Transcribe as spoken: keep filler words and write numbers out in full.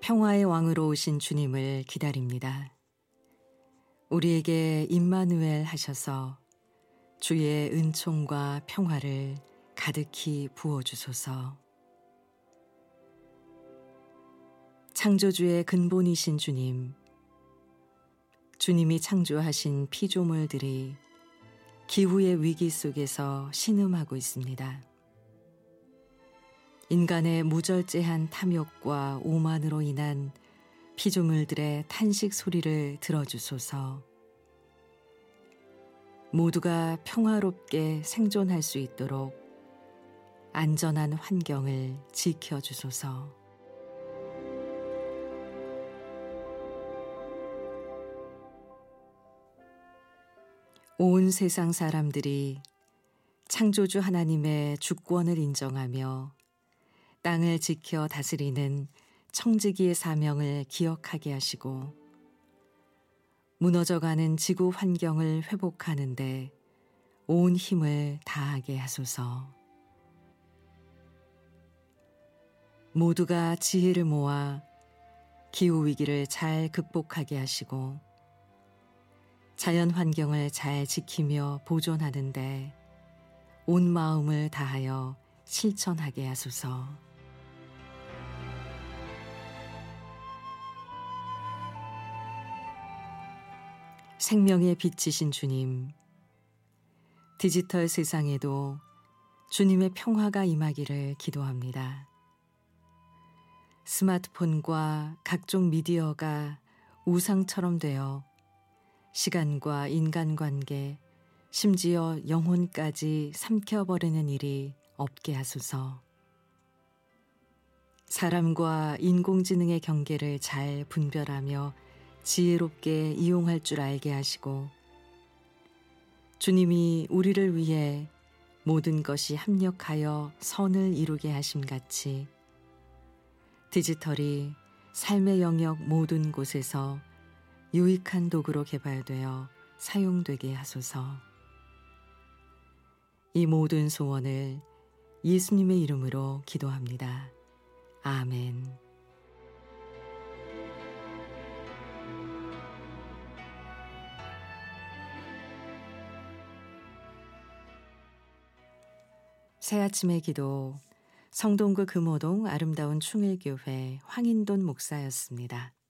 평화의 왕으로 오신 주님을 기다립니다. 우리에게 임마누엘 하셔서 주의 은총과 평화를 가득히 부어주소서. 창조주의 근본이신 주님, 주님이 창조하신 피조물들이 기후의 위기 속에서 신음하고 있습니다. 인간의 무절제한 탐욕과 오만으로 인한 피조물들의 탄식 소리를 들어주소서. 모두가 평화롭게 생존할 수 있도록 안전한 환경을 지켜주소서. 온 세상 사람들이 창조주 하나님의 주권을 인정하며 땅을 지켜 다스리는 청지기의 사명을 기억하게 하시고 무너져가는 지구 환경을 회복하는 데 온 힘을 다하게 하소서. 모두가 지혜를 모아 기후위기를 잘 극복하게 하시고 자연 환경을 잘 지키며 보존하는 데 온 마음을 다하여 실천하게 하소서. 생명의 빛이신 주님, 디지털 세상에도 주님의 평화가 임하기를 기도합니다. 스마트폰과 각종 미디어가 우상처럼 되어 시간과 인간관계, 심지어 영혼까지 삼켜버리는 일이 없게 하소서. 사람과 인공지능의 경계를 잘 분별하며 지혜롭게 이용할 줄 알게 하시고 주님이 우리를 위해 모든 것이 합력하여 선을 이루게 하심같이 디지털이 삶의 영역 모든 곳에서 유익한 도구로 개발되어 사용되게 하소서. 이 모든 소원을 예수님의 이름으로 기도합니다. 아멘. 새아침의 기도, 성동구 금호동 아름다운 충일교회 황인돈 목사였습니다.